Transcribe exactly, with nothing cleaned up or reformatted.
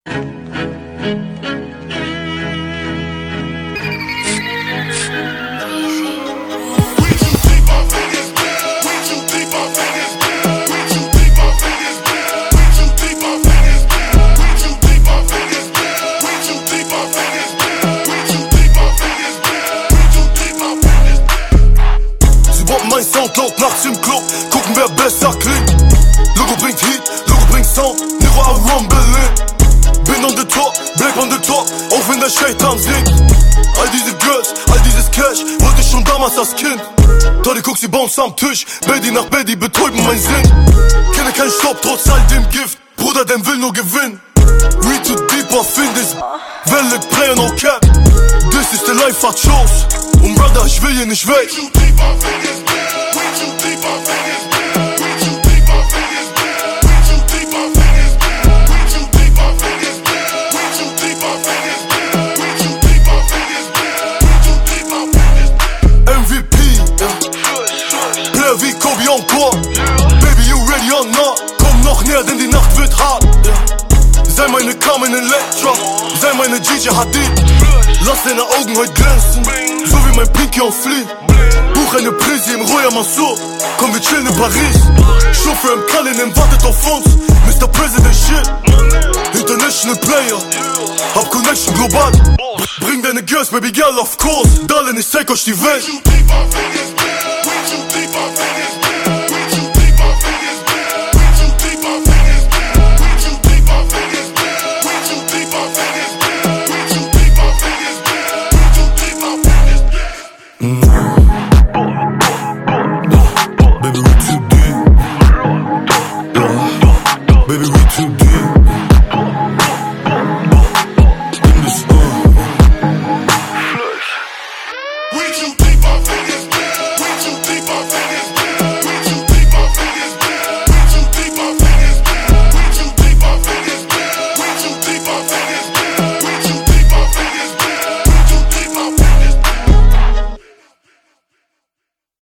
Mein Soundcloud nachts im Club, gucken wer besser klingt. Logo bringt Heat, Logo bringt Sound, Nero am Rumbling. Bin on the top, Black on the top, auch wenn der Shaitan singt. All diese Girls, all dieses Cash, wollte ich schon damals als Kind. Toddy guckt sie bounce am Tisch, Baby nach Baby betäuben mein Sinn. Kenne keinen Stopp, trotz all dem Gift, Bruder, der will nur gewinnen. Read too deep, I find this valid player, no cap. This is the life I chose, und Brother, ich will hier nicht weg. Wie Kobe encore, Baby, you ready or not? Komm noch näher, denn die Nacht wird hart, yeah. Sei meine Carmen Electra, sei meine Gigi Hadid. Lass deine Augen heute glänzen, so wie mein Pinky on Fleet. Buch eine Prise im Royal Mansour, komm wir chillen in Paris. Chauffeur im Cullinan wartet auf uns, Mister President Shit. International Player, hab Connection global. Bring deine Girls, Baby Girl, of course. Darling, ich zeig euch die Welt. Baby, we too deep. Yeah. Baby, we too deep. In this, uh. We too deep, I think it's